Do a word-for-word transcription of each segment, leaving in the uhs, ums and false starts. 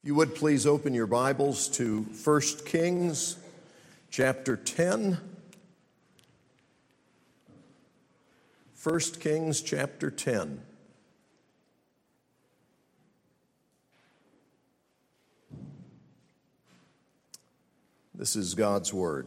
If you would please open your Bibles to First Kings chapter ten. First Kings chapter ten. This is God's word.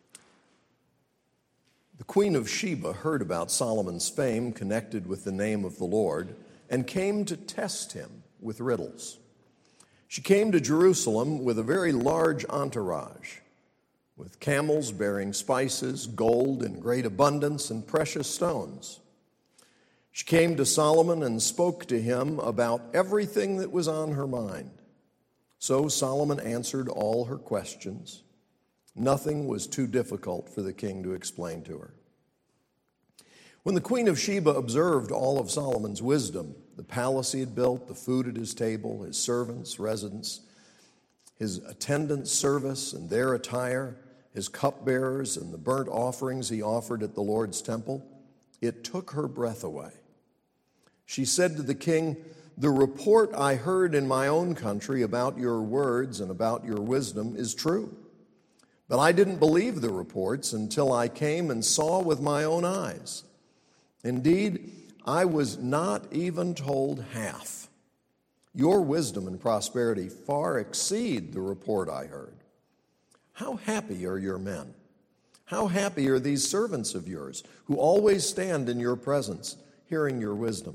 The Queen of Sheba heard about Solomon's fame connected with the name of the Lord and came to test him with riddles. She came to Jerusalem with a very large entourage, with camels bearing spices, gold in great abundance, and precious stones. She came to Solomon and spoke to him about everything that was on her mind. So Solomon answered all her questions. Nothing was too difficult for the king to explain to her. When the Queen of Sheba observed all of Solomon's wisdom, the palace he had built, the food at his table, his servants' residence, his attendants' service and their attire, his cupbearers and the burnt offerings he offered at the Lord's temple, it took her breath away. She said to the king, "The report I heard in my own country about your words and about your wisdom is true. But I didn't believe the reports until I came and saw with my own eyes. Indeed, I was not even told half. Your wisdom and prosperity far exceed the report I heard. How happy are your men? How happy are these servants of yours who always stand in your presence, hearing your wisdom?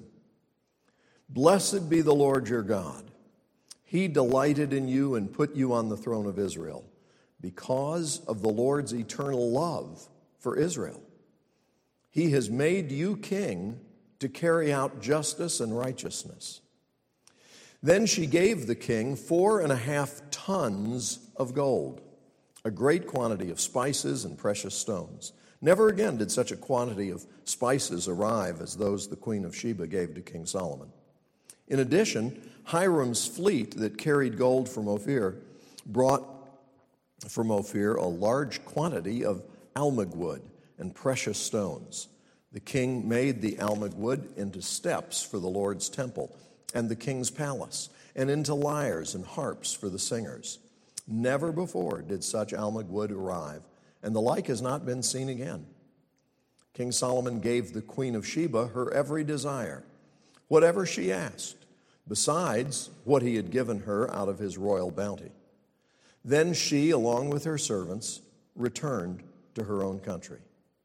Blessed be the Lord your God. He delighted in you and put you on the throne of Israel because of the Lord's eternal love for Israel. He has made you king to carry out justice and righteousness." Then she gave the king four and a half tons of gold, a great quantity of spices and precious stones. Never again did such a quantity of spices arrive as those the Queen of Sheba gave to King Solomon. In addition, Hiram's fleet that carried gold from Ophir brought from Ophir a large quantity of almug wood and precious stones. The king made the almug wood into steps for the Lord's temple and the king's palace, and into lyres and harps for the singers. Never before did such almug wood arrive, and the like has not been seen again. King Solomon gave the Queen of Sheba her every desire, whatever she asked, besides what he had given her out of his royal bounty. Then she, along with her servants, returned to her own country.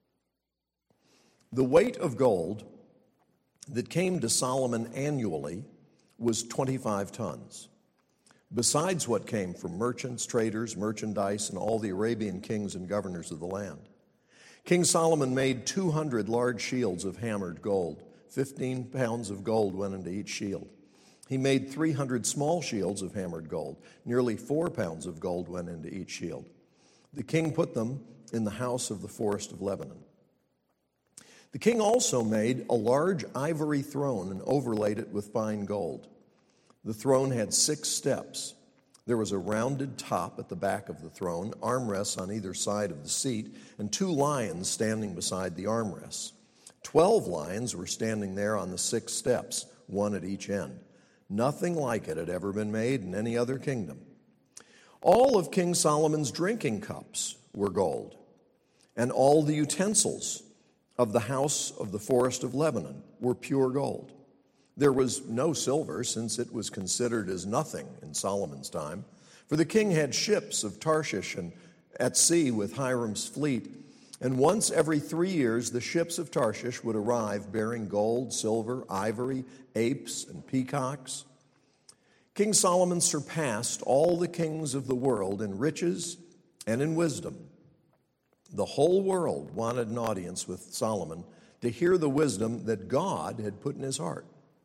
The weight of gold that came to Solomon annually was twenty-five tons, besides what came from merchants, traders, merchandise, and all the Arabian kings and governors of the land. King Solomon made two hundred large shields of hammered gold. Fifteen pounds of gold went into each shield. He made three hundred small shields of hammered gold. Nearly four pounds of gold went into each shield. The king put them in the house of the forest of Lebanon. The king also made a large ivory throne and overlaid it with fine gold. The throne had six steps. There was a rounded top at the back of the throne, armrests on either side of the seat, and two lions standing beside the armrests. Twelve lions were standing there on the six steps, one at each end. Nothing like it had ever been made in any other kingdom. All of King Solomon's drinking cups were gold, and all the utensils of the house of the forest of Lebanon were pure gold. There was no silver, since it was considered as nothing in Solomon's time, for the king had ships of Tarshish and at sea with Hiram's fleet, and once every three years the ships of Tarshish would arrive bearing gold, silver, ivory, apes, and peacocks. King Solomon surpassed all the kings of the world in riches and in wisdom. The whole world wanted an audience with Solomon to hear the wisdom that God had put in his heart.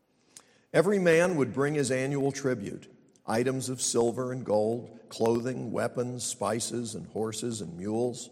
Every man would bring his annual tribute, items of silver and gold, clothing, weapons, spices, and horses and mules.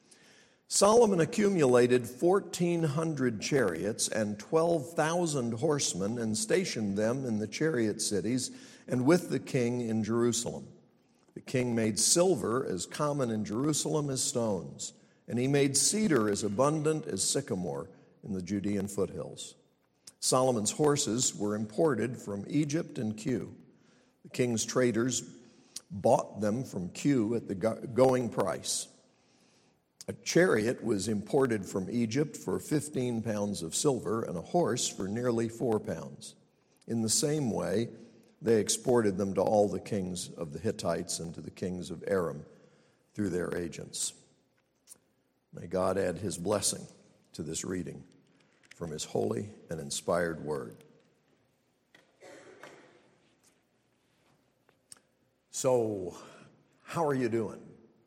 Solomon accumulated fourteen hundred chariots and twelve thousand horsemen and stationed them in the chariot cities and with the king in Jerusalem. The king made silver as common in Jerusalem as stones, and he made cedar as abundant as sycamore in the Judean foothills. Solomon's horses were imported from Egypt and Kue. The king's traders bought them from Q at the going price. A chariot was imported from Egypt for fifteen pounds of silver and a horse for nearly four pounds. In the same way, they exported them to all the kings of the Hittites and to the kings of Aram through their agents. May God add his blessing to this reading from his holy and inspired word. So, how are you doing?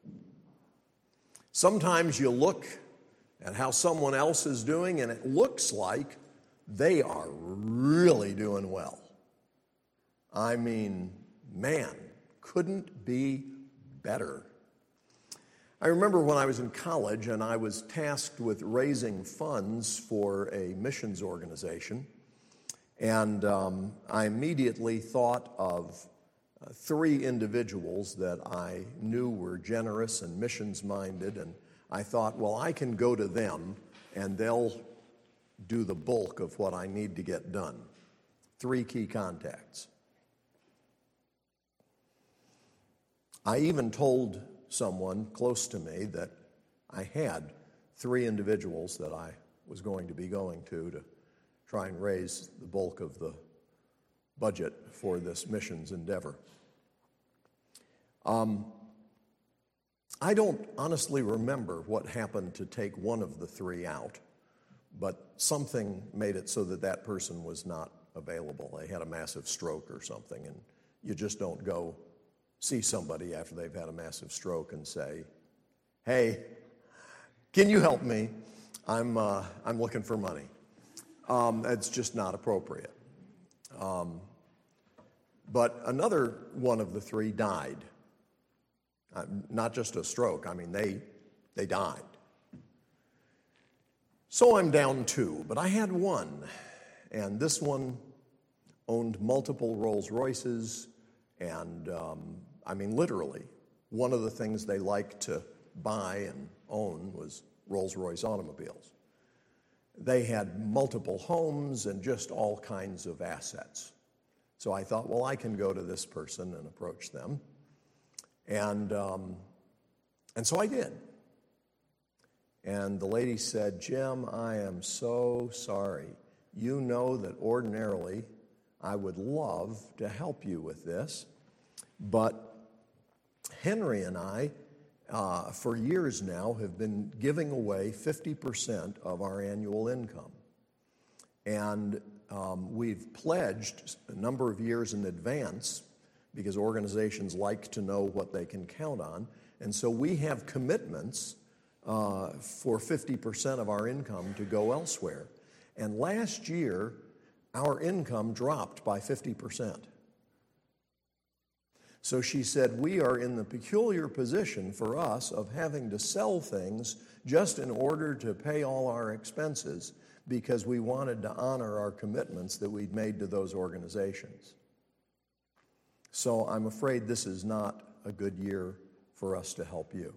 Sometimes you look at how someone else is doing and it looks like they are really doing well. I mean, man, couldn't be better. I remember when I was in college and I was tasked with raising funds for a missions organization, and um, I immediately thought of uh, three individuals that I knew were generous and missions-minded, and I thought, well, I can go to them and they'll do the bulk of what I need to get done. Three key contacts. I even told someone close to me that I had three individuals that I was going to be going to to try and raise the bulk of the budget for this missions endeavor. Um, I don't honestly remember what happened to take one of the three out, but something made it so that that person was not available. They had a massive stroke or something, and you just don't go see somebody after they've had a massive stroke and say, hey, can you help me? I'm, uh, I'm looking for money. Um, it's just not appropriate. Um, but another one of the three died. Uh, not just a stroke, I mean, they, they died. So I'm down two, but I had one, and this one owned multiple Rolls Royces, and um, I mean, literally, one of the things they liked to buy and own was Rolls-Royce automobiles. They had multiple homes and just all kinds of assets. So I thought, well, I can go to this person and approach them. And, um, and so I did. And the lady said, Jim, I am so sorry. You know that ordinarily I would love to help you with this, but Henry and I, uh, for years now, have been giving away fifty percent of our annual income. And um, we've pledged a number of years in advance because organizations like to know what they can count on. And so we have commitments uh, for fifty percent of our income to go elsewhere. And last year, our income dropped by fifty percent. So she said, we are in the peculiar position for us of having to sell things just in order to pay all our expenses because we wanted to honor our commitments that we'd made to those organizations. So I'm afraid this is not a good year for us to help you.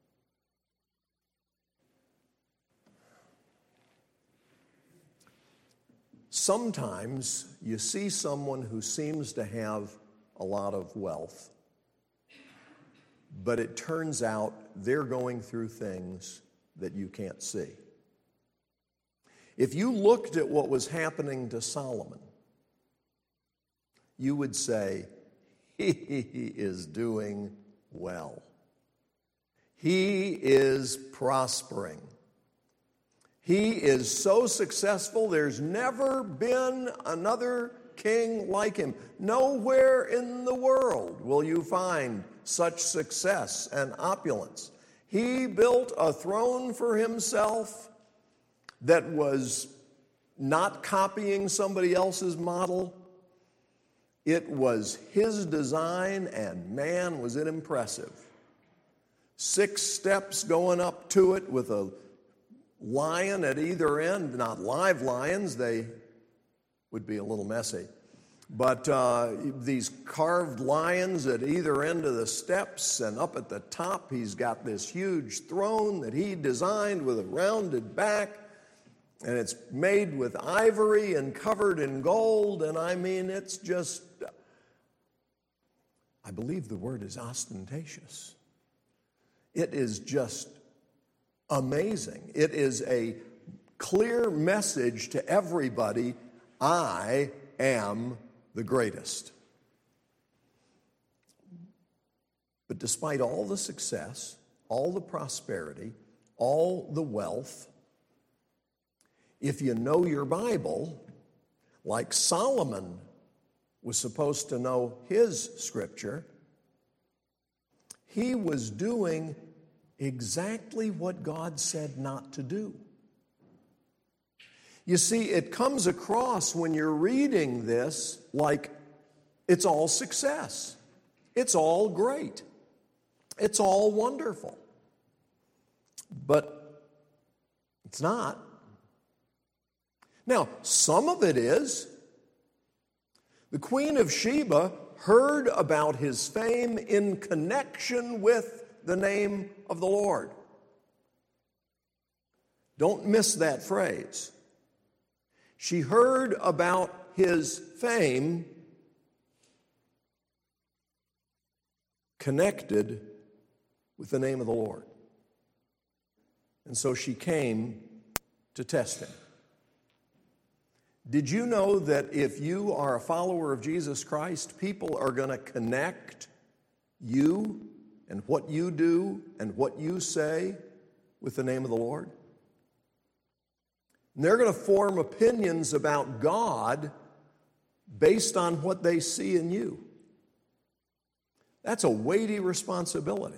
Sometimes you see someone who seems to have a lot of wealth, but it turns out they're going through things that you can't see. If you looked at what was happening to Solomon, you would say, he is doing well. He is prospering. He is so successful, there's never been another king like him. Nowhere in the world will you find such success and opulence. He built a throne for himself that was not copying somebody else's model. It was his design, and man, was it impressive. Six steps going up to it with a lion at either end, not live lions, they would be a little messy. But uh, these carved lions at either end of the steps, and up at the top he's got this huge throne that he designed with a rounded back, and it's made with ivory and covered in gold, and I mean it's just I believe the word is ostentatious. It is just amazing. It is a clear message to everybody, I am the greatest. But despite all the success, all the prosperity, all the wealth, if you know your Bible, like Solomon was supposed to know his scripture, he was doing exactly what God said not to do. You see, it comes across when you're reading this like it's all success. It's all great. It's all wonderful. But it's not. Now, some of it is. The Queen of Sheba heard about his fame in connection with the name of the Lord. Don't miss that phrase. She heard about his fame connected with the name of the Lord. And so she came to test him. Did you know that if you are a follower of Jesus Christ, people are going to connect you and what you do and what you say with the name of the Lord? And they're going to form opinions about God based on what they see in you. That's a weighty responsibility.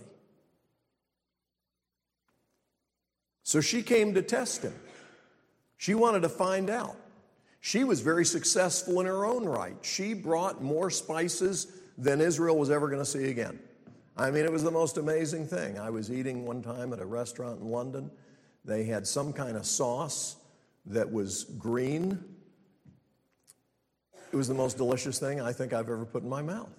So she came to test him. She wanted to find out. She was very successful in her own right. She brought more spices than Israel was ever going to see again. I mean, it was the most amazing thing. I was eating one time at a restaurant in London. They had some kind of sauce that was green. It was the most delicious thing I think I've ever put in my mouth.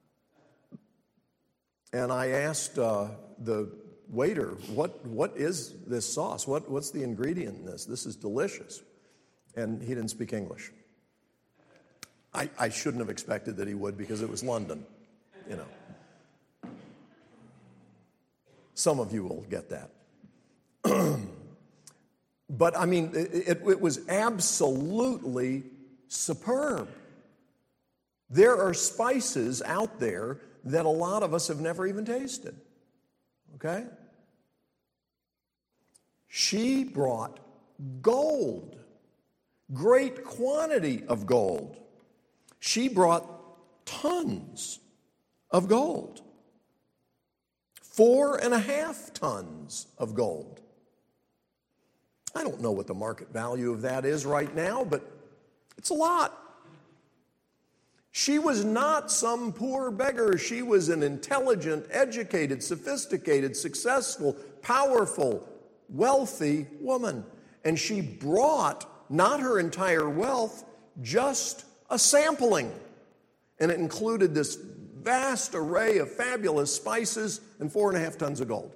And I asked uh, the waiter, what, what is this sauce? What, what's the ingredient in this? This is delicious. And he didn't speak English. I, I shouldn't have expected that he would because it was London, you know. Some of you will get that. But, I mean, it, it was absolutely superb. There are spices out there that a lot of us have never even tasted, okay? She brought gold, great quantity of gold. She brought tons of gold, four and a half tons of gold. I don't know what the market value of that is right now, but it's a lot. She was not some poor beggar. She was an intelligent, educated, sophisticated, successful, powerful, wealthy woman. And she brought not her entire wealth, just a sampling. And it included this vast array of fabulous spices and four and a half tons of gold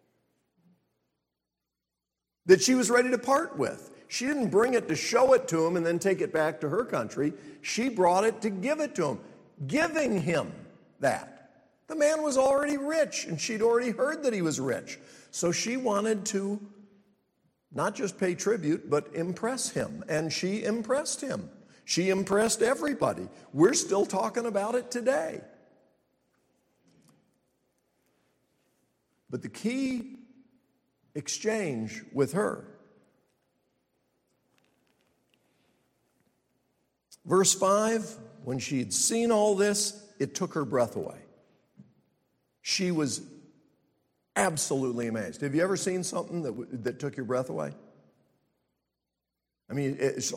that she was ready to part with. She didn't bring it to show it to him and then take it back to her country. She brought it to give it to him, giving him that. The man was already rich, and she'd already heard that he was rich. So she wanted to not just pay tribute, but impress him. And she impressed him. She impressed everybody. We're still talking about it today. But the key exchange with her, verse five, when she had seen all this, it took her breath away. She was absolutely amazed. Have you ever seen something that, that took your breath away? I mean, it's, wow.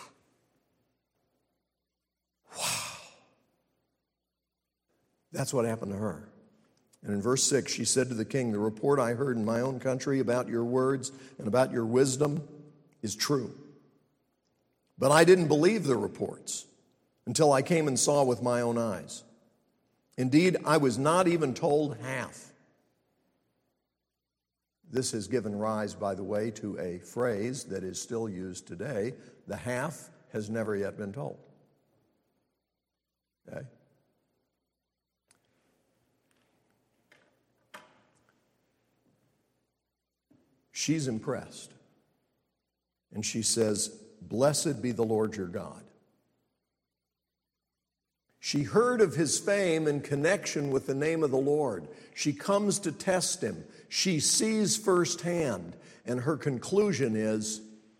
That's what happened to her. And in verse six, she said to the king, "The report I heard in my own country about your words and about your wisdom is true. But I didn't believe the reports until I came and saw with my own eyes. Indeed, I was not even told half." This has given rise, by the way, to a phrase that is still used today. The half has never yet been told. Okay? she's impressed. And she says, "Blessed be the Lord your God." She heard of his fame in connection with the name of the Lord. She comes to test him. She sees firsthand, and her conclusion is,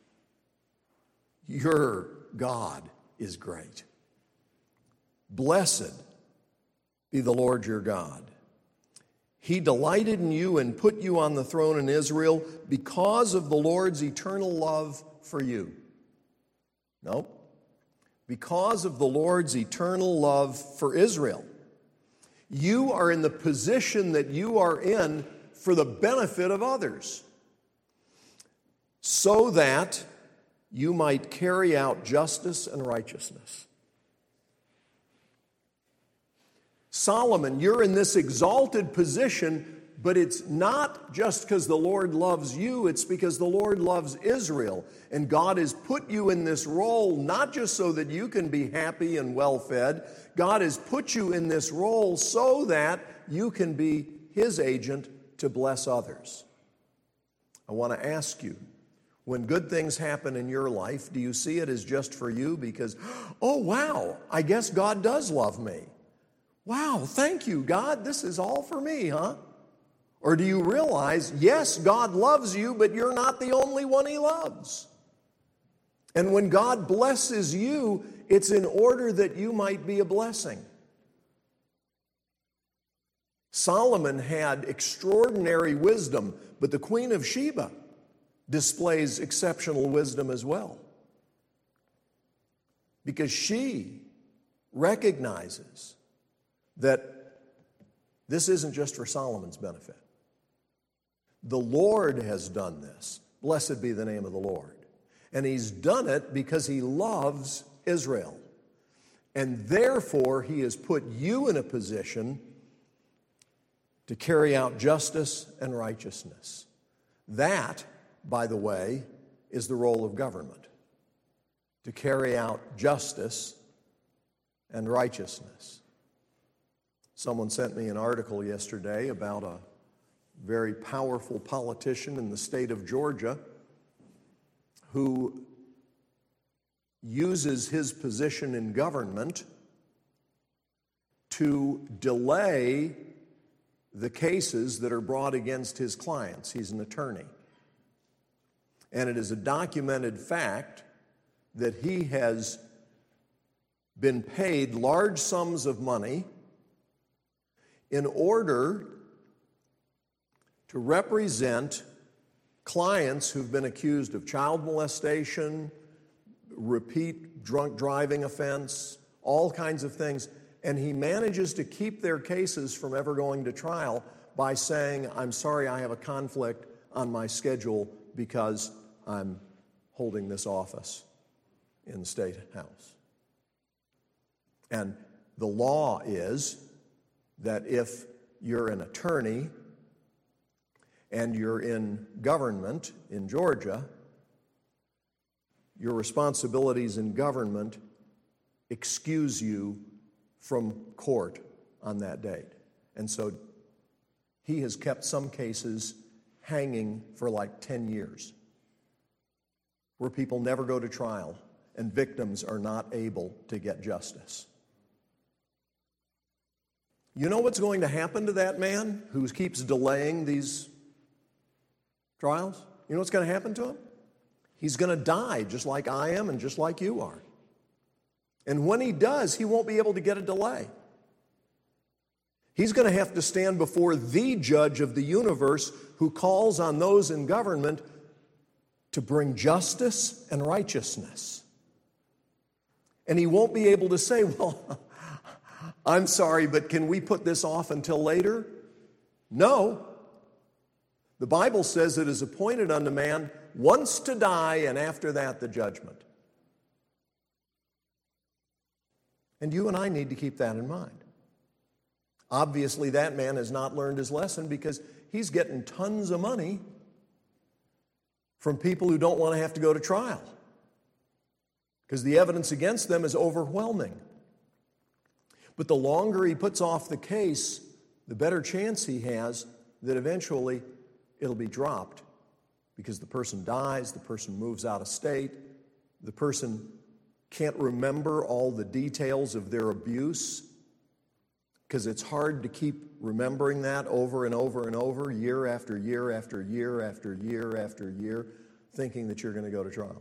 your God is great. Blessed be the Lord your God. He delighted in you and put you on the throne in Israel because of the Lord's eternal love for you. No. Because of the Lord's eternal love for Israel. You are in the position that you are in for the benefit of others, so that you might carry out justice and righteousness. Solomon, you're in this exalted position, but it's not just because the Lord loves you, it's because the Lord loves Israel. And God has put you in this role not just so that you can be happy and well-fed. God has put you in this role so that you can be his agent to bless others. I want to ask you, when good things happen in your life, do you see it as just for you because, oh, wow, I guess God does love me. Wow, thank you, God. This is all for me, huh? Or do you realize, yes, God loves you, but you're not the only one he loves? And when God blesses you, it's in order that you might be a blessing. Solomon had extraordinary wisdom, but the Queen of Sheba displays exceptional wisdom as well. Because she recognizes that this isn't just for Solomon's benefit. The Lord has done this. Blessed be the name of the Lord. And he's done it because he loves Israel. And therefore, he has put you in a position to carry out justice and righteousness. That, by the way, is the role of government. To carry out justice and righteousness. Someone sent me an article yesterday about a very powerful politician in the state of Georgia who uses his position in government to delay the cases that are brought against his clients. He's an attorney. And it is a documented fact that he has been paid large sums of money in order to represent clients who've been accused of child molestation, repeat drunk driving offense, all kinds of things. And he manages to keep their cases from ever going to trial by saying, I'm sorry, I have a conflict on my schedule because I'm holding this office in the State House. And the law is that if you're an attorney and you're in government in Georgia, your responsibilities in government excuse you from court on that date. And so he has kept some cases hanging for like ten years, where people never go to trial and victims are not able to get justice. You know what's going to happen to that man who keeps delaying these trials? You know what's going to happen to him? He's going to die just like I am and just like you are. And when he does, he won't be able to get a delay. He's going to have to stand before the judge of the universe who calls on those in government to bring justice and righteousness. And he won't be able to say, well, I'm sorry, but can we put this off until later? No. The Bible says it is appointed unto man once to die, and after that the judgment. And you and I need to keep that in mind. Obviously, that man has not learned his lesson because he's getting tons of money from people who don't want to have to go to trial because the evidence against them is overwhelming. But the longer he puts off the case, the better chance he has that eventually it'll be dropped because the person dies, the person moves out of state, the person can't remember all the details of their abuse because it's hard to keep remembering that over and over and over, year after year after year after year after year, thinking that you're going to go to trial.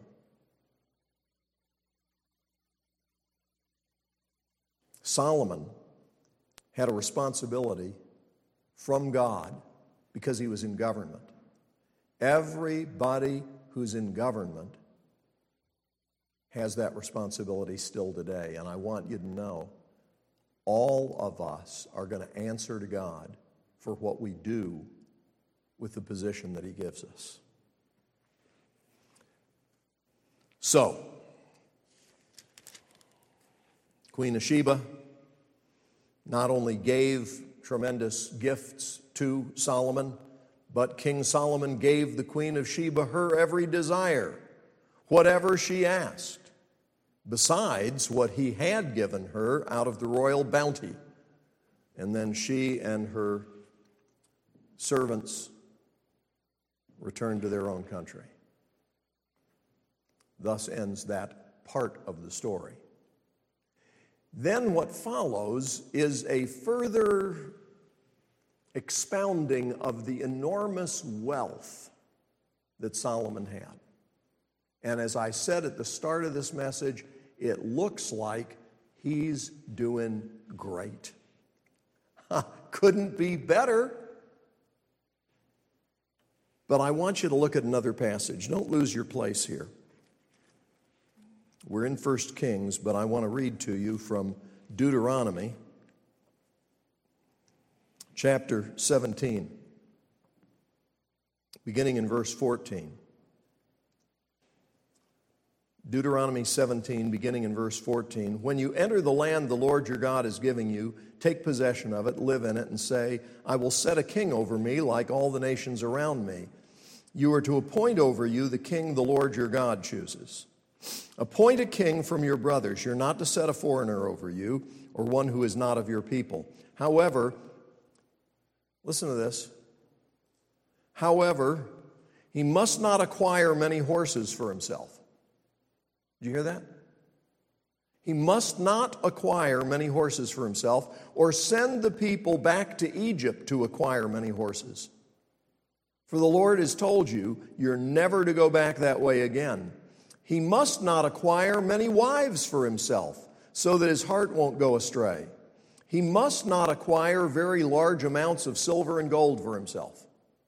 Solomon had a responsibility from God because he was in government. Everybody who's in government has that responsibility still today. And I want you to know, all of us are going to answer to God for what we do with the position that he gives us. So, Queen of Sheba not only gave tremendous gifts to Solomon, but King Solomon gave the Queen of Sheba her every desire, whatever she asked, besides what he had given her out of the royal bounty. And then she and her servants returned to their own country. Thus ends that part of the story. Then what follows is a further expounding of the enormous wealth that Solomon had. And as I said at the start of this message, it looks like he's doing great. Couldn't be better. But I want you to look at another passage. Don't lose your place here. We're in First Kings, but I want to read to you from Deuteronomy chapter seventeen, beginning in verse fourteen. Deuteronomy seventeen, beginning in verse fourteen. When you enter the land the Lord your God is giving you, take possession of it, live in it, and say, I will set a king over me like all the nations around me. You are to appoint over you the king the Lord your God chooses. Appoint a king from your brothers. You're not to set a foreigner over you or one who is not of your people. However, listen to this. However, he must not acquire many horses for himself. Did you hear that? He must not acquire many horses for himself or send the people back to Egypt to acquire many horses. For the Lord has told you, you're never to go back that way again. He must not acquire many wives for himself, so that his heart won't go astray. He must not acquire very large amounts of silver and gold for himself.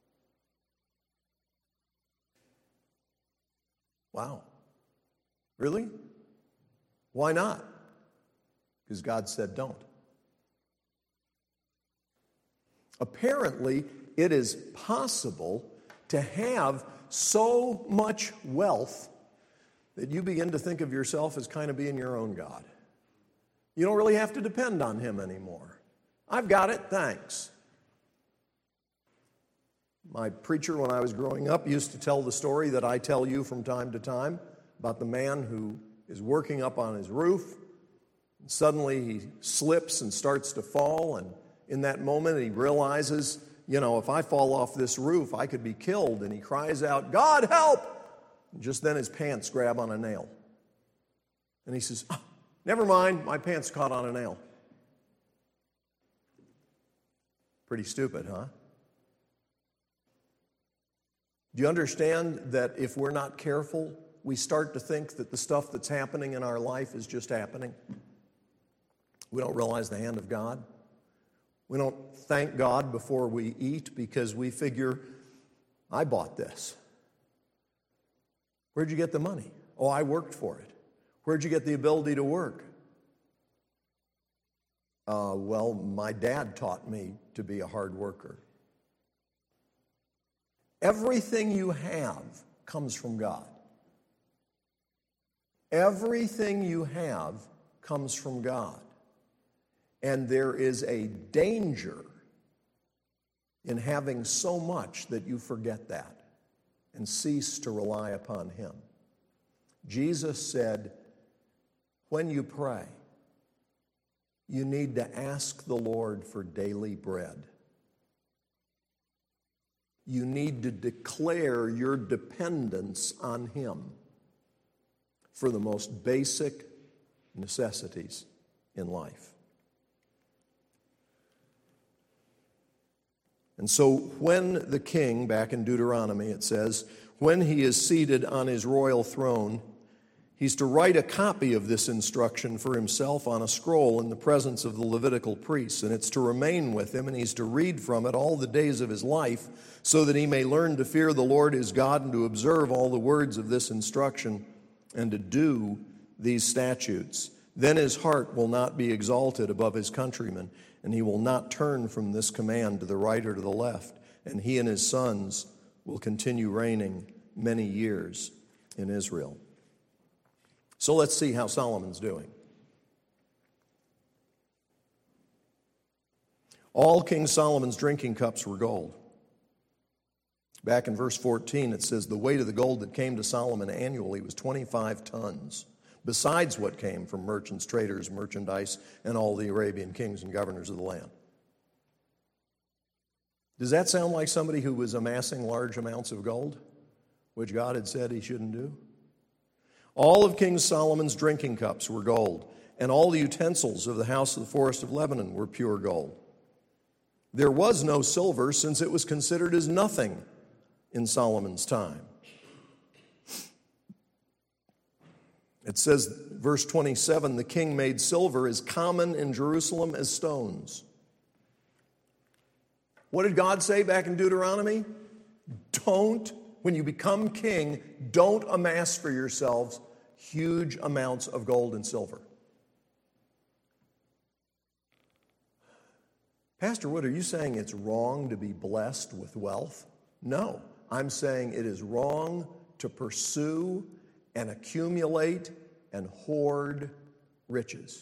Wow. Really? Why not? Because God said don't. Apparently, it is possible to have so much wealth that you begin to think of yourself as kind of being your own God. You don't really have to depend on him anymore. I've got it, thanks. My preacher, when I was growing up, used to tell the story that I tell you from time to time about the man who is working up on his roof. And suddenly he slips and starts to fall, and in that moment he realizes, you know, if I fall off this roof, I could be killed. And he cries out, God, help! And just then his pants grab on a nail. And he says, oh, never mind, my pants caught on a nail. Pretty stupid, huh? Do you understand that if we're not careful, we start to think that the stuff that's happening in our life is just happening? We don't realize the hand of God. We don't thank God before we eat because we figure, I bought this. Where'd you get the money? Oh, I worked for it. Where'd you get the ability to work? Uh, well, my dad taught me to be a hard worker. Everything you have comes from God. Everything you have comes from God. And there is a danger in having so much that you forget that and cease to rely upon him. Jesus said, when you pray, you need to ask the Lord for daily bread. you need to declare your dependence on Him for the most basic necessities in life. And so when the king, back in Deuteronomy it says, when he is seated on his royal throne, he's to write a copy of this instruction for himself on a scroll in the presence of the Levitical priests, and it's to remain with him, and he's to read from it all the days of his life, so that he may learn to fear the Lord his God and to observe all the words of this instruction and to do these statutes. Then his heart will not be exalted above his countrymen, and he will not turn from this command to the right or to the left, and he and his sons will continue reigning many years in Israel. So let's see how Solomon's doing. All King Solomon's drinking cups were gold. Back in verse fourteen, it says, the weight of the gold that came to Solomon annually was twenty-five tons, besides what came from merchants, traders, merchandise, and all the Arabian kings and governors of the land. Does that sound like somebody who was amassing large amounts of gold, which God had said he shouldn't do? All of King Solomon's drinking cups were gold, and all the utensils of the house of the forest of Lebanon were pure gold. There was no silver, since it was considered as nothing in Solomon's time. It says, verse twenty-seven, the king made silver as common in Jerusalem as stones. What did God say back in Deuteronomy? Don't, when you become king, don't amass for yourselves huge amounts of gold and silver. Pastor Wood, are you saying it's wrong to be blessed with wealth? No, I'm saying it is wrong to pursue and accumulate and hoard riches.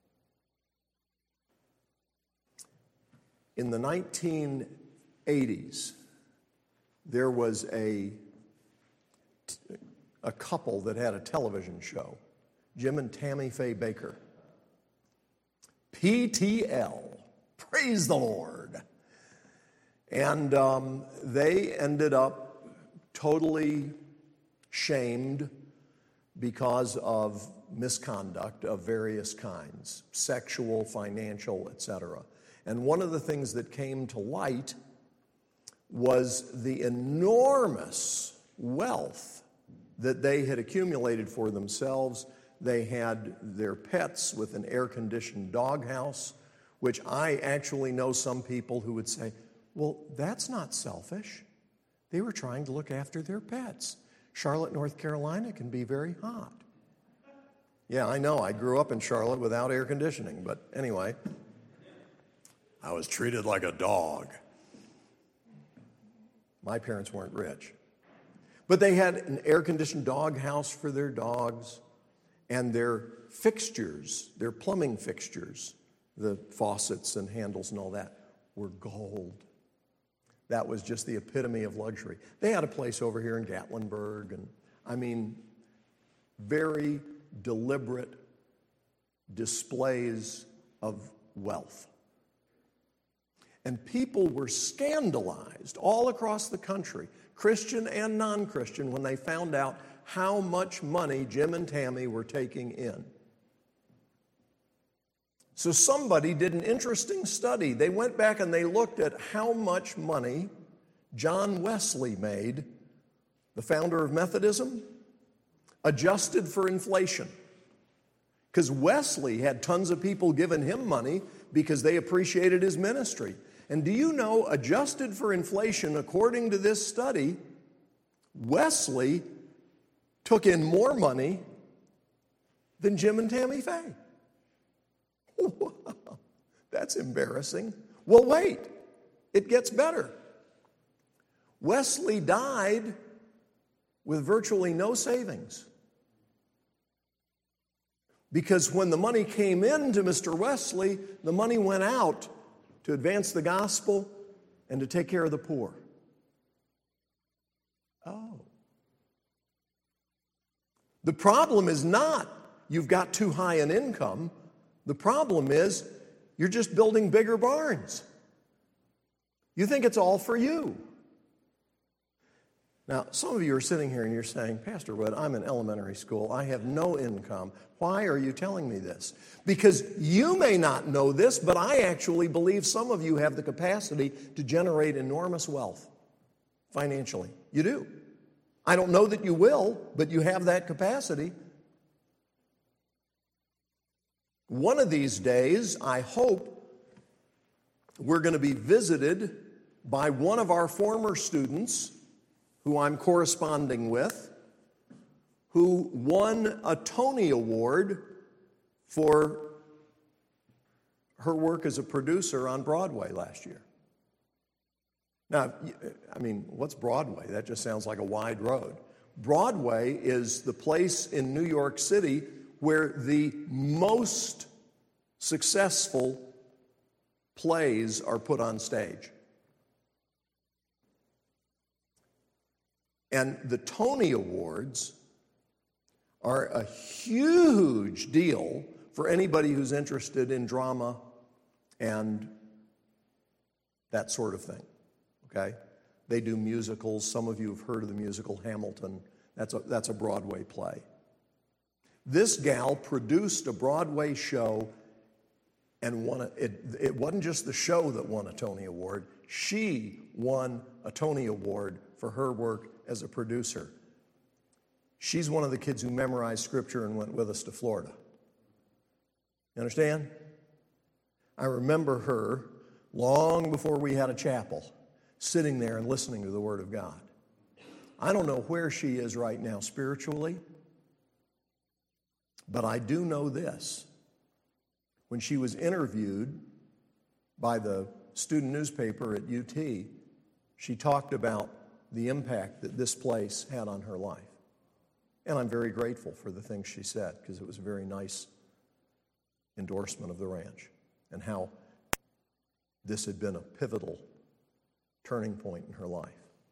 In the nineteen eighties, there was a, a couple that had a television show, Jim and Tammy Faye Baker. P T L, praise the Lord. And um, they ended up totally shamed because of misconduct of various kinds, sexual, financial, et cetera. And one of the things that came to light was the enormous wealth that they had accumulated for themselves. They had their pets with an air-conditioned doghouse, which I actually know some people who would say, well, that's not selfish. They were trying to look after their pets. Charlotte, North Carolina can be very hot. Yeah, I know. I grew up in Charlotte without air conditioning, but anyway, I was treated like a dog. My parents weren't rich. But they had an air-conditioned dog house for their dogs, and their fixtures, their plumbing fixtures, the faucets and handles and all that, were gold. That was just the epitome of luxury. They had a place over here in Gatlinburg, and I mean, very deliberate displays of wealth. And people were scandalized all across the country, Christian and non-Christian, when they found out how much money Jim and Tammy were taking in. So somebody did an interesting study. They went back and they looked at how much money John Wesley made, the founder of Methodism, adjusted for inflation. Because Wesley had tons of people giving him money because they appreciated his ministry. And do you know, adjusted for inflation, according to this study, Wesley took in more money than Jim and Tammy Faye. Wow, that's embarrassing. Well, wait, it gets better. Wesley died with virtually no savings. Because when the money came in to Mister Wesley, the money went out to advance the gospel and to take care of the poor. Oh. The problem is not you've got too high an income. The problem is you're just building bigger barns. You think it's all for you. Now, some of you are sitting here and you're saying, Pastor Wood, I'm in elementary school. I have no income. Why are you telling me this? Because you may not know this, but I actually believe some of you have the capacity to generate enormous wealth financially. You do. I don't know that you will, but you have that capacity. One of these days, I hope we're going to be visited by one of our former students who I'm corresponding with, who won a Tony Award for her work as a producer on Broadway last year. Now, I mean, what's Broadway? That just sounds like a wide road. Broadway is the place in New York City where the most successful plays are put on stage. And the Tony Awards are a huge deal for anybody who's interested in drama and that sort of thing, okay? They do musicals. Some of you have heard of the musical Hamilton. That's a, that's a Broadway play. This gal produced a Broadway show and won a, it, it wasn't just the show that won a Tony Award. She won a Tony Award for her work as a producer. She's one of the kids who memorized Scripture and went with us to Florida. You understand? I remember her long before we had a chapel, sitting there and listening to the Word of God. I don't know where she is right now spiritually, but I do know this. When she was interviewed by the student newspaper at U T, she talked about the impact that this place had on her life. And I'm very grateful for the things she said, because it was a very nice endorsement of the ranch and how this had been a pivotal turning point in her life.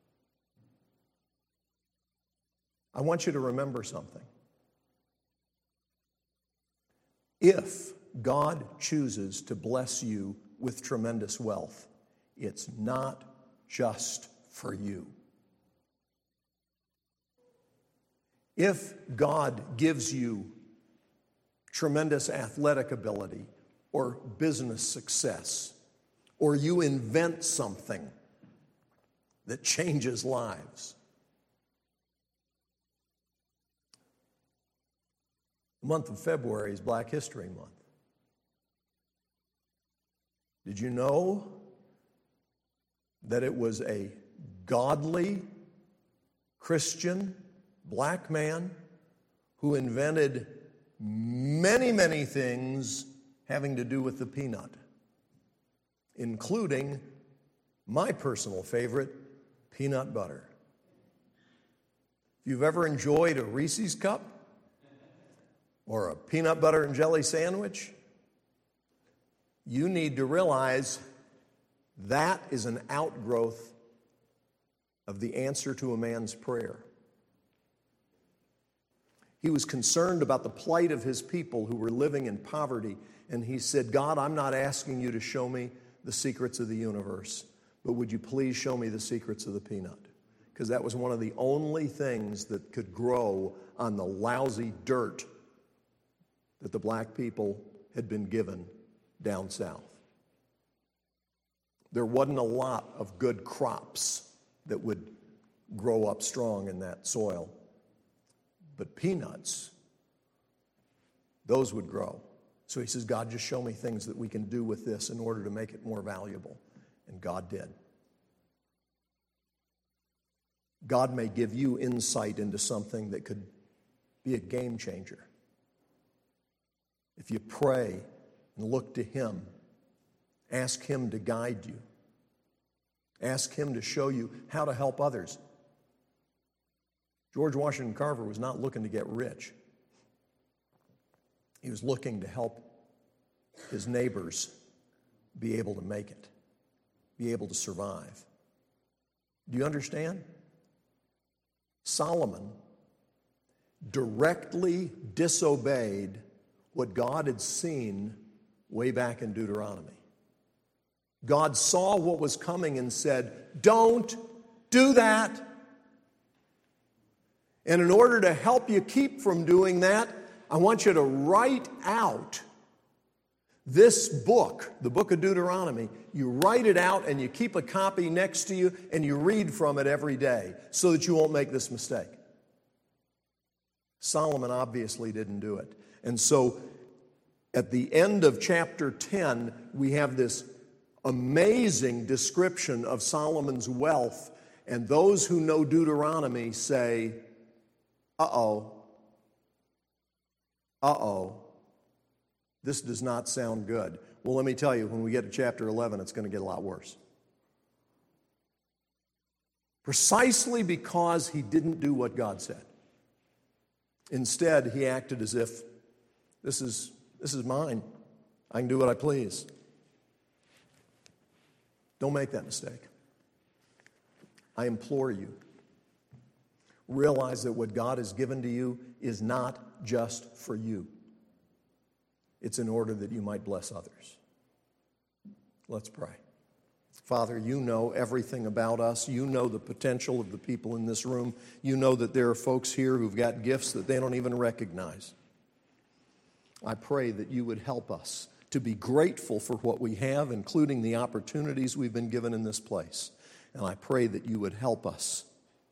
I want you to remember something. If God chooses to bless you with tremendous wealth, it's not just for you. If God gives you tremendous athletic ability or business success, or you invent something that changes lives, the month of February is Black History Month. Did you know that it was a godly Christian black man who invented many, many things having to do with the peanut, including my personal favorite, peanut butter? If you've ever enjoyed a Reese's cup or a peanut butter and jelly sandwich, you need to realize that is an outgrowth of the answer to a man's prayer. He was concerned about the plight of his people who were living in poverty, and he said, God, I'm not asking you to show me the secrets of the universe, but would you please show me the secrets of the peanut? Because that was one of the only things that could grow on the lousy dirt that the black people had been given down south. There wasn't a lot of good crops that would grow up strong in that soil. But peanuts, those would grow. So he says, God, just show me things that we can do with this in order to make it more valuable. And God did. God may give you insight into something that could be a game changer. If you pray and look to Him, ask Him to guide you. Ask Him to show you how to help others. George Washington Carver was not looking to get rich. He was looking to help his neighbors be able to make it, be able to survive. Do you understand? Solomon directly disobeyed what God had seen way back in Deuteronomy. God saw what was coming and said, don't do that. And in order to help you keep from doing that, I want you to write out this book, the book of Deuteronomy. You write it out and you keep a copy next to you and you read from it every day so that you won't make this mistake. Solomon obviously didn't do it. And so at the end of chapter ten, we have this amazing description of Solomon's wealth. And those who know Deuteronomy say, uh-oh, uh-oh, this does not sound good. Well, let me tell you, when we get to chapter eleven, it's going to get a lot worse. Precisely because he didn't do what God said. Instead, he acted as if, this is, this is mine. I can do what I please. Don't make that mistake. I implore you, realize that what God has given to you is not just for you. It's in order that you might bless others. Let's pray. Father, you know everything about us. You know the potential of the people in this room. You know that there are folks here who've got gifts that they don't even recognize. I pray that you would help us to be grateful for what we have, including the opportunities we've been given in this place. And I pray that you would help us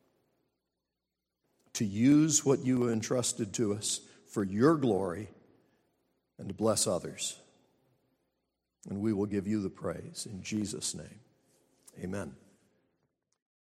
to use what you have entrusted to us for your glory and to bless others. And we will give you the praise in Jesus' name. Amen.